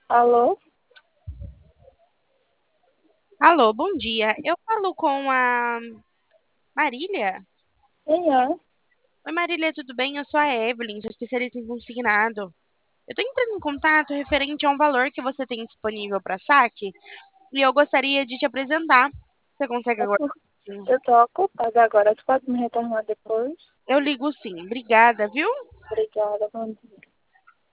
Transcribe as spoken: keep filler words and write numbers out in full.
Alô? Alô, bom dia. Eu falo com a Marília. Quem é? Oi, Marília, tudo bem? Eu sou a Evelyn, sou especialista em consignado. Eu estou entrando em contato referente a um valor que você tem disponível para saque e eu gostaria de te apresentar. Você consegue É agora? por... Sim. Eu tô ocupada agora. Tu pode me retornar depois? Eu ligo sim. Obrigada, viu? Obrigada, bom dia.